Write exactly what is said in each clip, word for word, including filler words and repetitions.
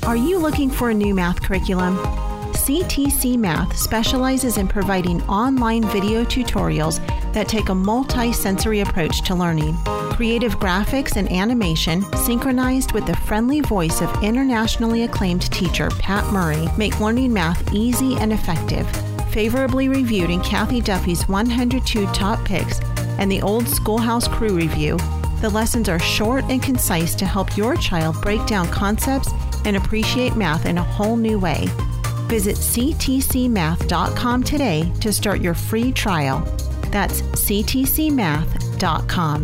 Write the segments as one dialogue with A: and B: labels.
A: Are you looking for a new math curriculum? C T C Math specializes in providing online video tutorials that take a multi-sensory approach to learning. Creative graphics and animation, synchronized with the friendly voice of internationally acclaimed teacher Pat Murray, make learning math easy and effective. Favorably reviewed in Kathy Duffy's one hundred two Top Picks and the Old Schoolhouse Crew Review, the lessons are short and concise to help your child break down concepts and appreciate math in a whole new way. Visit c t c math dot com today to start your free trial. That's c t c math dot com.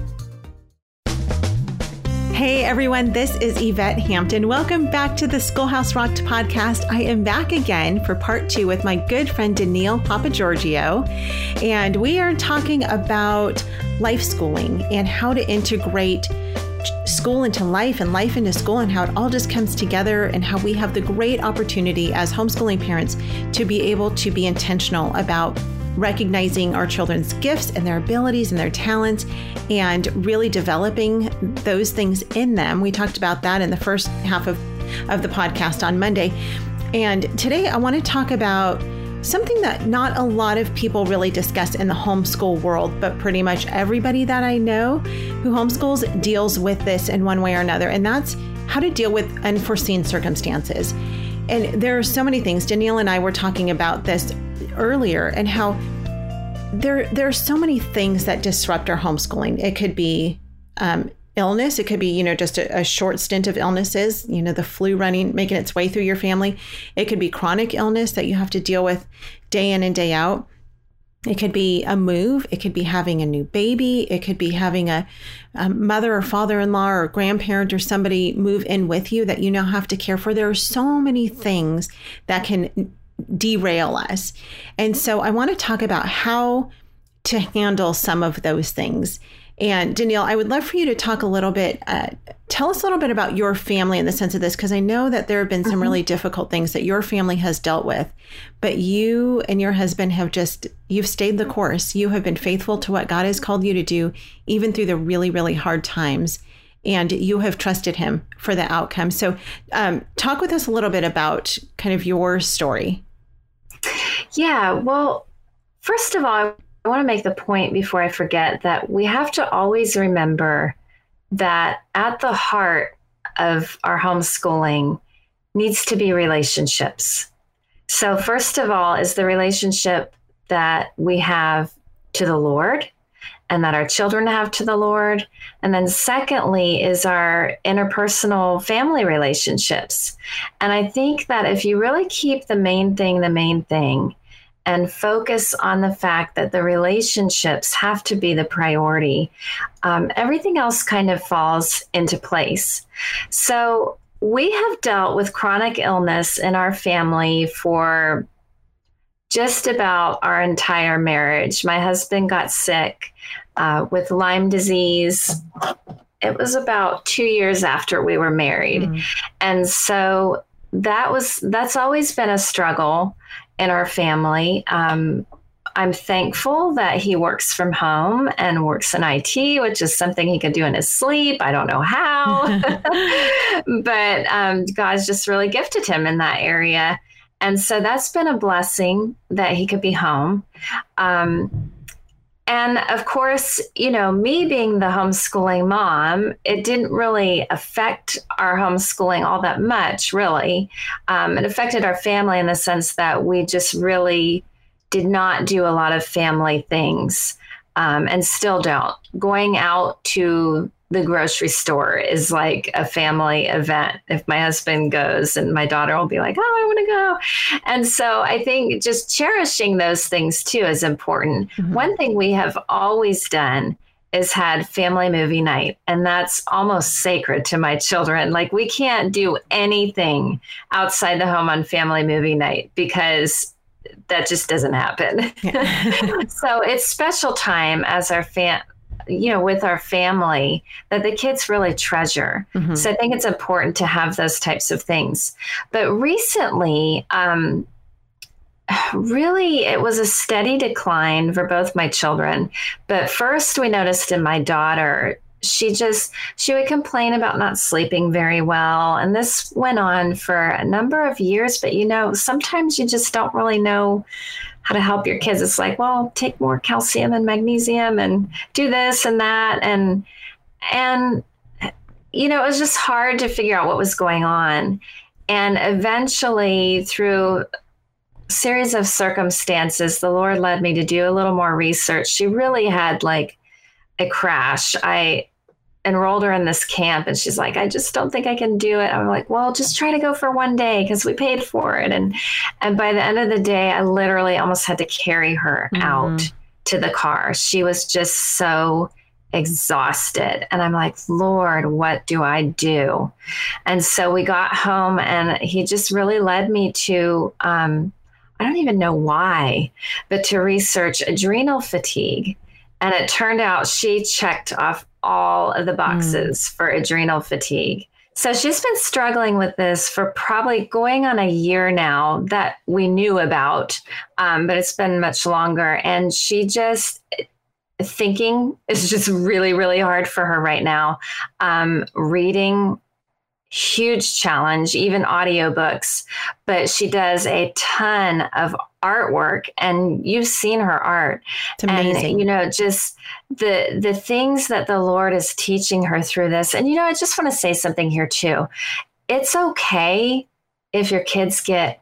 A: Hey everyone, this is Yvette Hampton. Welcome back to the Schoolhouse Rocked podcast. I am back again for part two with my good friend Danielle Papagiorgio, and we are talking about life schooling and how to integrate school into life and life into school and how it all just comes together, and how we have the great opportunity as homeschooling parents to be able to be intentional about recognizing our children's gifts and their abilities and their talents and really developing those things in them. We talked about that in the first half of, of the podcast on Monday. And today I want to talk about something that not a lot of people really discuss in the homeschool world, but pretty much everybody that I know who homeschools deals with this in one way or another. And that's how to deal with unforeseen circumstances. And there are so many things. Danielle and I were talking about this earlier, and how there, there are so many things that disrupt our homeschooling. It could be um, illness. It could be, you know, just a, a short stint of illnesses, you know, the flu running, making its way through your family. It could be chronic illness that you have to deal with day in and day out. It could be a move. It could be having a new baby. It could be having a, a mother or father-in-law or grandparent or somebody move in with you that you now have to care for. There are so many things that can derail us. And so I want to talk about how to handle some of those things. And Danielle, I would love for you to talk a little bit, uh, tell us a little bit about your family in the sense of this, because I know that there have been some mm-hmm. really difficult things that your family has dealt with, but you and your husband have just, you've stayed the course. You have been faithful to what God has called you to do, even through the really, really hard times. And you have trusted him for the outcome. So um, talk with us a little bit about kind of your story.
B: Yeah, well, first of all, I want to make the point before I forget that we have to always remember that at the heart of our homeschooling needs to be relationships. So first of all is the relationship that we have to the Lord and that our children have to the Lord. And then secondly is our interpersonal family relationships. And I think that if you really keep the main thing, the main thing, and focus on the fact that the relationships have to be the priority, um, everything else kind of falls into place. So we have dealt with chronic illness in our family for just about our entire marriage. My husband got sick uh, with Lyme disease. It was about two years after we were married. Mm. And so that was, that's always been a struggle in our family. Um, I'm thankful that he works from home and works in I T, which is something he could do in his sleep. I don't know how, but um, God's just really gifted him in that area. And so that's been a blessing that he could be home. Um, and of course, you know, me being the homeschooling mom, it didn't really affect our homeschooling all that much, really. Um, it affected our family in the sense that we just really did not do a lot of family things, um, and still don't. Going out to the grocery store is like a family event. If my husband goes, and my daughter will be like, oh, I want to go. And so I think just cherishing those things too is important. Mm-hmm. One thing we have always done is had family movie night, and that's almost sacred to my children. Like, we can't do anything outside the home on family movie night because that just doesn't happen. Yeah. So it's special time as our fam, you know, with our family that the kids really treasure. Mm-hmm. So I think it's important to have those types of things. But recently, um, really, it was a steady decline for both my children. But first, we noticed in my daughter she just, she would complain about not sleeping very well. And this went on for a number of years. But, you know, sometimes you just don't really know how to help your kids. It's like, well, take more calcium and magnesium and do this and that. And, and, you know, it was just hard to figure out what was going on. And eventually, through a series of circumstances, the Lord led me to do a little more research. She really had like a crash. I enrolled her in this camp and she's like, I just don't think I can do it. I'm like, well, just try to go for one day because we paid for it. And, and by the end of the day, I literally almost had to carry her mm-hmm. out to the car. She was just so exhausted. And I'm like, Lord, what do I do? And so we got home and he just really led me to, um, I don't even know why, but to research adrenal fatigue. And it turned out she checked off all of the boxes mm. for adrenal fatigue. So she's been struggling with this for probably going on a year now that we knew about, um, but it's been much longer. And she just, thinking is just really, really hard for her right now. Um, reading, huge challenge, even audiobooks, but she does a ton of artwork and you've seen her art.
A: It's amazing.
B: And, you know, just the, the things that the Lord is teaching her through this. And, you know, I just want to say something here too. It's okay if your kids get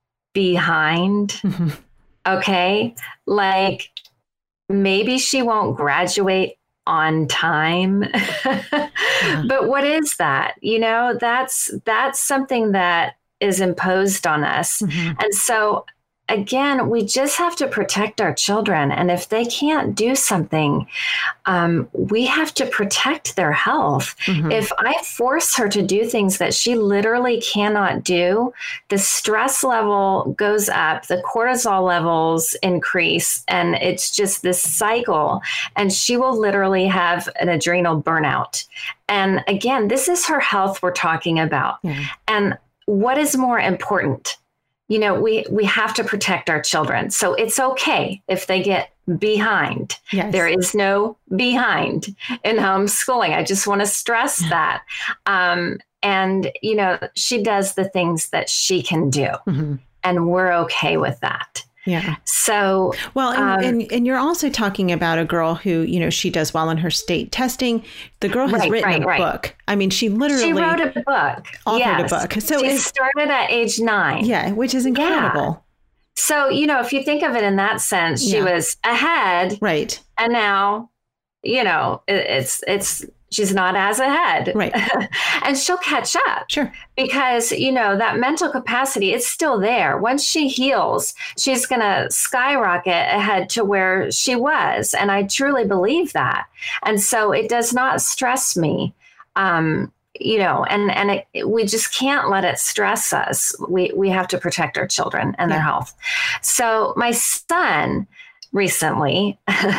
B: behind. Mm-hmm. Okay. Like maybe she won't graduate on time. Yeah. But what is that? You know, that's that's something that is imposed on us. Mm-hmm. And so again, we just have to protect our children. And if they can't do something, um, we have to protect their health. Mm-hmm. If I force her to do things that she literally cannot do, the stress level goes up, the cortisol levels increase, and it's just this cycle. And she will literally have an adrenal burnout. And again, this is her health we're talking about. Yeah. And what is more important? You know, we, we have to protect our children. So it's okay if they get behind. Yes. There is no behind in homeschooling. I just want to stress that. Um, and, you know, she does the things that she can do. Mm-hmm. And we're okay with that.
A: Yeah.
B: So,
A: well, and,
B: um,
A: and, and you're also talking about a girl who, you know, she does well in her state testing. The girl has
B: right,
A: written
B: right,
A: a
B: right.
A: book. I mean, she literally
B: she wrote a book.
A: Authored
B: yes.
A: a book. So
B: she
A: it
B: started at age nine.
A: Yeah, which is incredible.
B: Yeah. So, you know, if you think of it in that sense, she yeah. was ahead.
A: Right.
B: And now, you know, it, it's it's she's not as ahead.
A: Right.
B: And she'll catch up.
A: Sure.
B: Because, you know, that mental capacity, it's still there. Once she heals, she's going to skyrocket ahead to where she was. And I truly believe that. And so it does not stress me. Um, you know, and, and it, we just can't let it stress us. We, we have to protect our children and yeah. their health. So my son recently,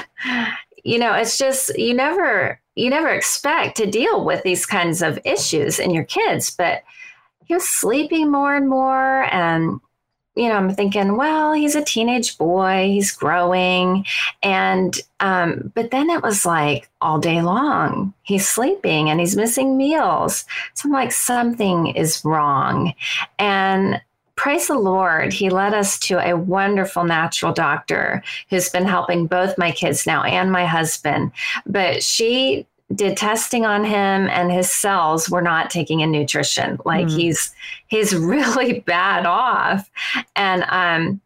B: you know, it's just, you never, you never expect to deal with these kinds of issues in your kids, but he was sleeping more and more. And, you know, I'm thinking, well, he's a teenage boy, he's growing. And, um, but then it was like all day long, he's sleeping and he's missing meals. So I'm like, something is wrong. And praise the Lord, he led us to a wonderful natural doctor who's been helping both my kids now and my husband. But she did testing on him and his cells were not taking in nutrition. Like mm. he's he's really bad off. And um,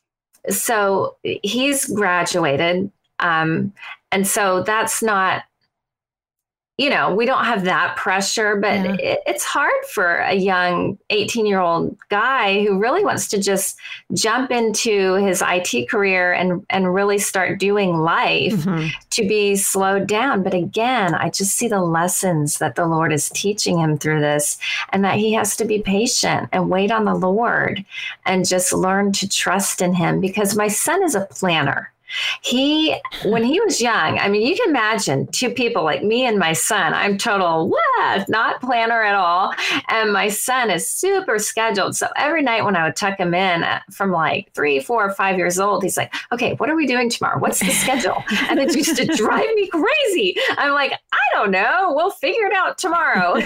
B: so he's graduated. Um, and so that's not, you know, we don't have that pressure, but yeah. it, it's hard for a young eighteen year old guy who really wants to just jump into his I T career and, and really start doing life mm-hmm. to be slowed down. But again, I just see the lessons that the Lord is teaching him through this, and that he has to be patient and wait on the Lord and just learn to trust in him, because my son is a planner. He, when he was young, I mean, you can imagine two people like me and my son. I'm total, what, not planner at all. And my son is super scheduled. So every night when I would tuck him in from like three, four, five years old, he's like, okay, what are we doing tomorrow? What's the schedule? And it used to drive me crazy. I'm like, I don't know. We'll figure it out tomorrow.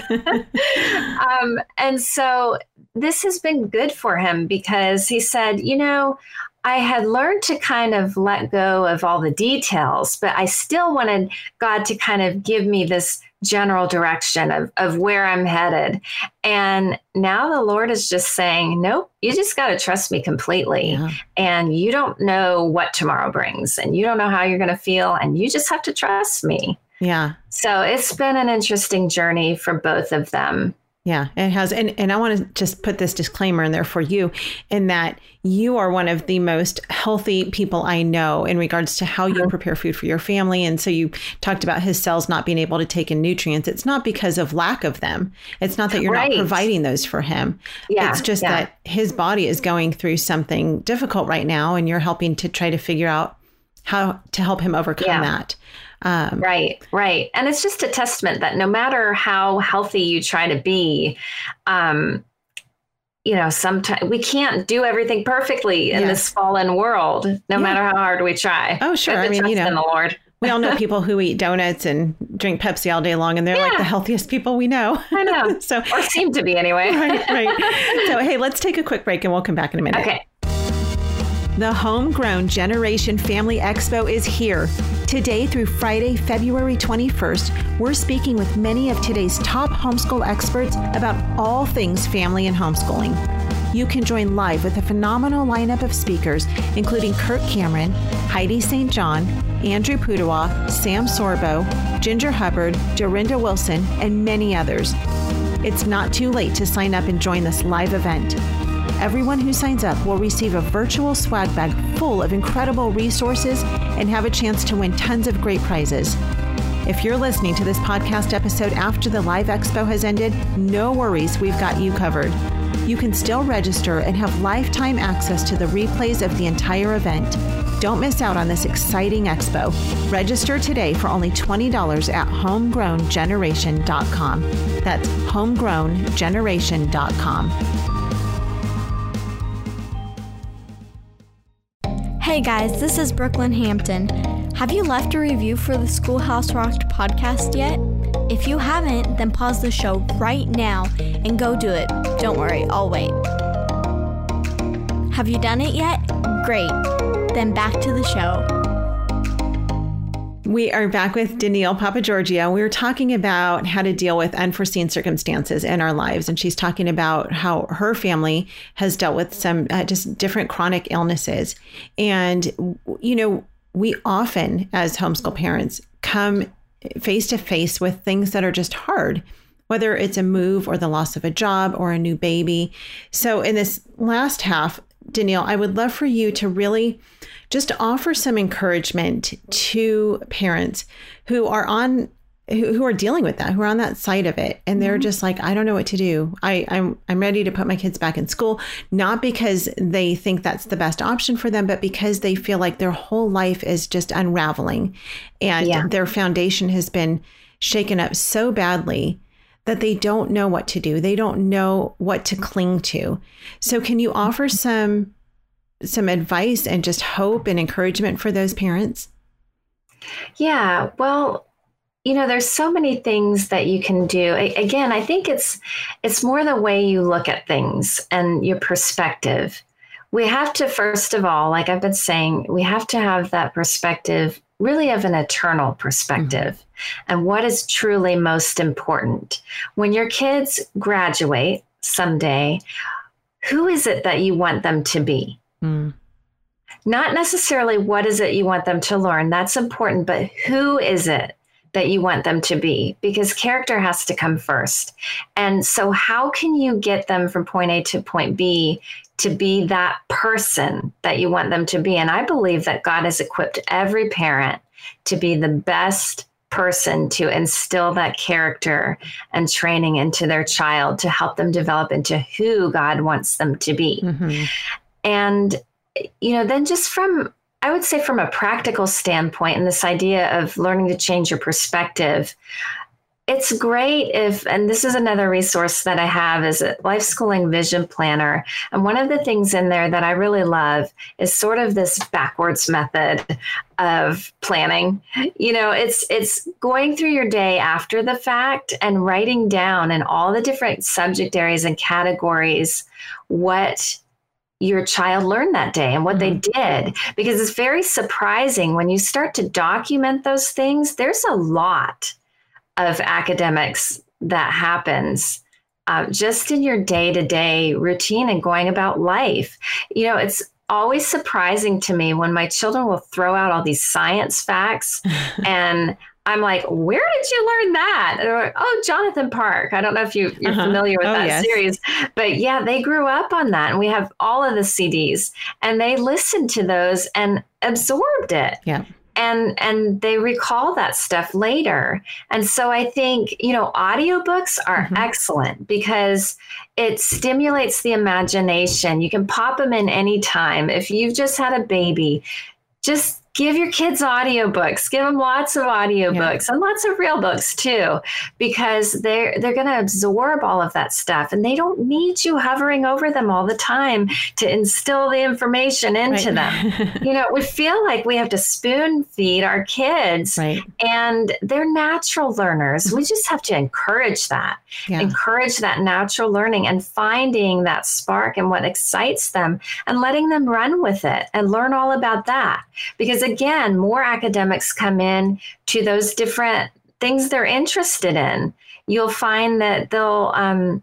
B: um, and so this has been good for him because he said, you know, I had learned to kind of let go of all the details, but I still wanted God to kind of give me this general direction of, of where I'm headed. And now the Lord is just saying, nope, you just got to trust me completely. Yeah. And you don't know what tomorrow brings, and you don't know how you're going to feel, and you just have to trust me.
A: Yeah.
B: So it's been an interesting journey for both of them.
A: Yeah, it has. And and I want to just put this disclaimer in there for you, in that you are one of the most healthy people I know in regards to how you prepare food for your family. And so you talked about his cells not being able to take in nutrients. It's not because of lack of them. It's not that you're right. not providing those for him. Yeah, it's just yeah. that his body is going through something difficult right now, and you're helping to try to figure out how to help him overcome yeah. that. Um,
B: right, right. And it's just a testament that no matter how healthy you try to be, um, you know, sometimes we can't do everything perfectly in yes. this fallen world, no yeah. matter how hard we try.
A: Oh, sure. I mean, you know,
B: in the Lord.
A: We all know people who eat donuts and drink Pepsi all day long, and they're yeah. like the healthiest people we know.
B: I know.
A: so,
B: or seem to be anyway.
A: right, right. So, hey, let's take a quick break and we'll come back in a minute.
B: Okay.
A: The Homegrown Generation Family Expo is here. Today through Friday, February twenty-first, we're speaking with many of today's top homeschool experts about all things family and homeschooling. You can join live with a phenomenal lineup of speakers, including Kirk Cameron, Heidi Saint John, Andrew Pudewa, Sam Sorbo, Ginger Hubbard, Dorinda Wilson, and many others. It's not too late to sign up and join this live event. Everyone who signs up will receive a virtual swag bag full of incredible resources and have a chance to win tons of great prizes. If you're listening to this podcast episode after the live expo has ended, no worries, we've got you covered. You can still register and have lifetime access to the replays of the entire event. Don't miss out on this exciting expo. Register today for only twenty dollars at homegrown generation dot com. That's homegrown generation dot com.
C: Hey guys, this is Brooklyn Hampton. Have you left a review for the Schoolhouse Rocked podcast yet? If you haven't, then pause the show right now and go do it. Don't worry, I'll wait. Have you done it yet? Great. Then back to the show.
A: We are back with Danielle Papagiorgio. We were talking about how to deal with unforeseen circumstances in our lives. And she's talking about how her family has dealt with some uh, just different chronic illnesses. And, you know, we often, as homeschool parents, come face to face with things that are just hard, whether it's a move or the loss of a job or a new baby. So in this last half, Danielle, I would love for you to really just offer some encouragement to parents who are on, who, who are dealing with that, who are on that side of it. And they're mm-hmm. just like, I don't know what to do. I, I'm, I'm ready to put my kids back in school, not because they think that's the best option for them, but because they feel like their whole life is just unraveling and yeah. their foundation has been shaken up so badly that they don't know what to do. They don't know what to cling to. So can you offer some some advice and just hope and encouragement for those parents?
B: Yeah, well, you know, there's so many things that you can do. I, again, I think it's it's more the way you look at things and your perspective. We have to, first of all, like I've been saying, we have to have that perspective really of an eternal perspective mm-hmm. and what is truly most important. When your kids graduate someday, who is it that you want them to be? Mm. Not necessarily what is it you want them to learn. That's important, but who is it that you want them to be? Because character has to come first. And so how can you get them from point A to point B to be that person that you want them to be? And I believe that God has equipped every parent to be the best person to instill that character and training into their child to help them develop into who God wants them to be. Mm-hmm. And, you know, then just from I would say from a practical standpoint, and this idea of learning to change your perspective, it's great if, and this is another resource that I have, is a Life Schooling Vision Planner. And one of the things in there that I really love is sort of this backwards method of planning. You know, it's it's going through your day after the fact and writing down in all the different subject areas and categories what your child learned that day and what mm-hmm. they did. Because it's very surprising when you start to document those things, there's a lot of academics that happens uh, just in your day-to-day routine and going about life. You know, it's always surprising to me when my children will throw out all these science facts and I'm like, where did you learn that? And they're like, oh, Jonathan Park. I don't know if you, you're uh-huh. familiar with oh, that yes. series, but yeah, they grew up on that. And we have all of the C Ds and they listened to those and absorbed it.
A: Yeah.
B: And and they recall that stuff later. And so I think, you know, audiobooks are mm-hmm. excellent because it stimulates the imagination. You can pop them in anytime. If you've just had a baby, just give your kids audiobooks. Give them lots of audiobooks yeah. and lots of real books too, because they're they're going to absorb all of that stuff, and they don't need you hovering over them all the time to instill the information into right. them. You know, we feel like we have to spoon feed our kids,
A: right.
B: and they're natural learners. We just have to encourage that, yeah. encourage that natural learning and finding that spark and what excites them and letting them run with it and learn all about that. Because again, more academics come in to those different things they're interested in. You'll find that they'll, um,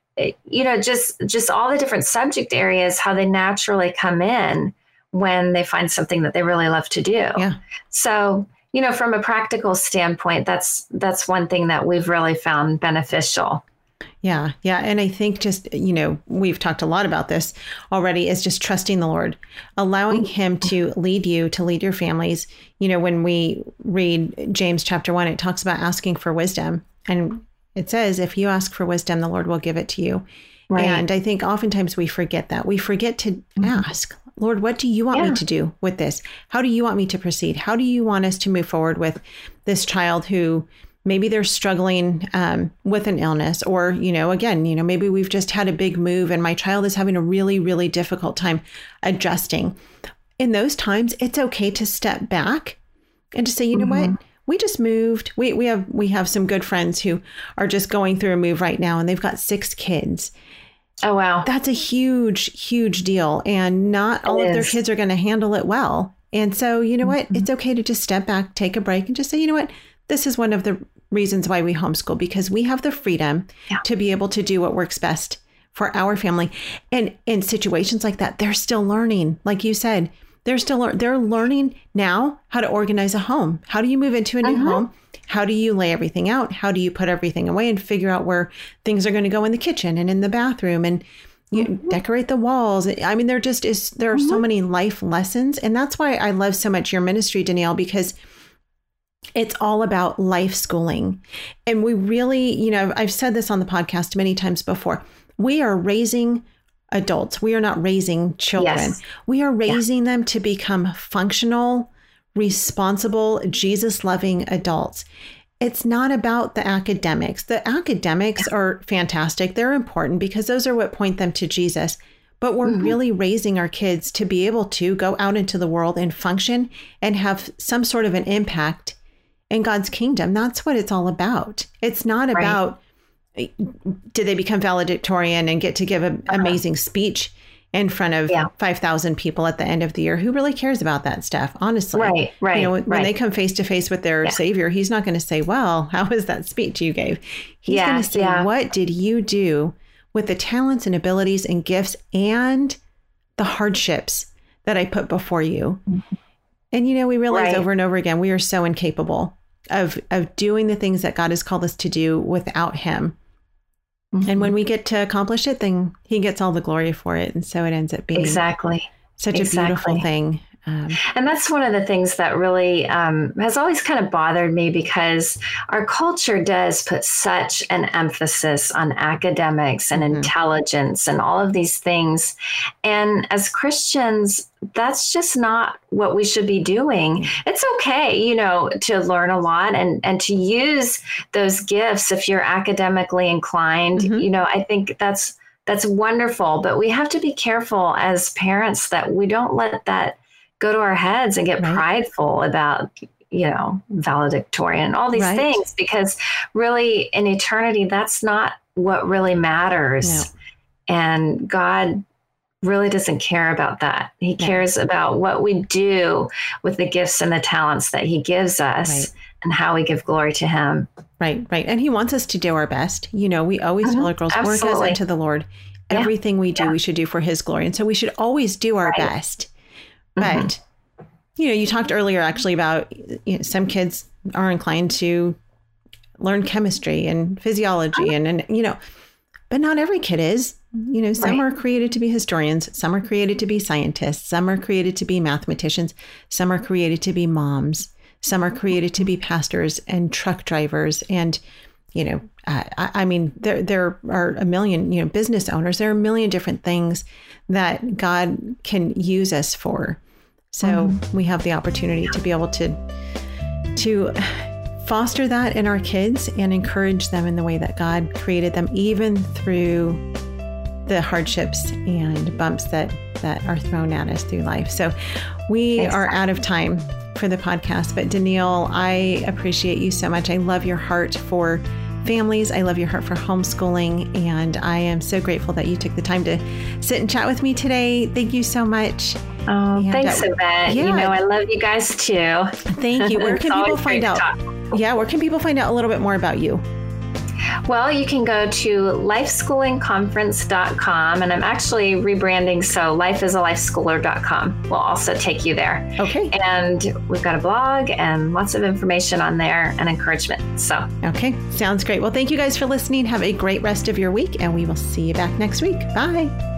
B: you know, just just all the different subject areas, how they naturally come in when they find something that they really love to do.
A: Yeah.
B: So, you know, from a practical standpoint, that's that's one thing that we've really found beneficial.
A: Yeah. Yeah. And I think just, you know, we've talked a lot about this already, is just trusting the Lord, allowing him to lead you, to lead your families. You know, when we read James chapter one, it talks about asking for wisdom. And it says, if you ask for wisdom, the Lord will give it to you. Right. And I think oftentimes we forget that. We forget to mm-hmm. ask, Lord, what do you want yeah. me to do with this? How do you want me to proceed? How do you want us to move forward with this child who maybe they're struggling um, with an illness, or, you know, again, you know, maybe we've just had a big move and my child is having a really, really difficult time adjusting. In those times, it's okay to step back and to say, you know mm-hmm. what, we just moved. We we have we have some good friends who are just going through a move right now, and they've got six kids.
B: Oh, wow.
A: That's a huge, huge deal. And not all it of is. Their kids are going to handle it well. And so, you know mm-hmm. what, it's okay to just step back, take a break, and just say, you know what, this is one of the reasons why we homeschool, because we have the freedom yeah. to be able to do what works best for our family. And in situations like that, they're still learning. Like you said, they're still, they're learning now how to organize a home. How do you move into a new uh-huh. home? How do you lay everything out? How do you put everything away and figure out where things are going to go in the kitchen and in the bathroom, and you mm-hmm. decorate the walls? I mean, there just is, there are mm-hmm. so many life lessons. And that's why I love so much your ministry, Danielle, because it's all about life schooling. And we really, you know, I've said this on the podcast many times before. We are raising adults. We are not raising children. Yes. We are raising yeah. them to become functional, responsible, Jesus-loving adults. It's not about the academics. The academics yeah. are fantastic. They're important because those are what point them to Jesus. But we're mm-hmm. really raising our kids to be able to go out into the world and function and have some sort of an impact in God's kingdom. That's what it's all about. It's not right. about, did they become valedictorian and get to give an uh-huh. amazing speech in front of yeah. five thousand people at the end of the year? Who really cares about that stuff? Honestly,
B: right, right.
A: You know, when,
B: right.
A: when they come face to face with their yeah. Savior, he's not going to say, well, how was that speech you gave? He's yeah, going to say, yeah. what did you do with the talents and abilities and gifts and the hardships that I put before you? Mm-hmm. And, you know, we realize right. over and over again, we are so incapable of of doing the things that God has called us to do without him. Mm-hmm. And when we get to accomplish it, then he gets all the glory for it. And so it ends up being
B: exactly
A: such
B: exactly.
A: a beautiful thing. Um,
B: and that's one of the things that really um, has always kind of bothered me, because our culture does put such an emphasis on academics and mm-hmm. intelligence and all of these things. And as Christians, that's just not what we should be doing. It's okay, you know, to learn a lot and, and to use those gifts if you're academically inclined. Mm-hmm. You know, I think that's that's wonderful. But we have to be careful as parents that we don't let that go to our heads and get right. prideful about, you know, valedictorian and all these right. things, because really in eternity, that's not what really matters. No. And God really doesn't care about that. He no. cares about what we do with the gifts and the talents that he gives us right. and how we give glory to him.
A: Right, right. And he wants us to do our best. You know, we always mm-hmm. tell our girls,
B: Absolutely.
A: work as unto the Lord. Yeah. Everything we do, yeah. we should do for his glory. And so we should always do our right. best. But, mm-hmm. you know, you talked earlier actually about, you know, some kids are inclined to learn chemistry and physiology and, and, you know, but not every kid is. You know, some right. are created to be historians. Some are created to be scientists. Some are created to be mathematicians. Some are created to be moms. Some are created to be pastors and truck drivers. And, you know, uh, I, I mean, there there are a million, you know, business owners. There are a million different things that God can use us for. So mm-hmm. we have the opportunity to be able to to foster that in our kids and encourage them in the way that God created them, even through the hardships and bumps that, that are thrown at us through life. So we Thanks. Are out of time for the podcast. But Danielle, I appreciate you so much. I love your heart for families. I love your heart for homeschooling. And I am so grateful that you took the time to sit and chat with me today. Thank you so much.
B: Oh, and thanks, uh, Yvette. Yeah. You know, I love you guys too.
A: Thank you. Where can people find out? Yeah, where can people find out a little bit more about you?
B: Well, you can go to life schooling conference dot com, and I'm actually rebranding, so life is a life schooler dot com will also take you there.
A: Okay.
B: And we've got a blog and lots of information on there and encouragement. So,
A: okay, sounds great. Well, thank you guys for listening. Have a great rest of your week, and we will see you back next week. Bye.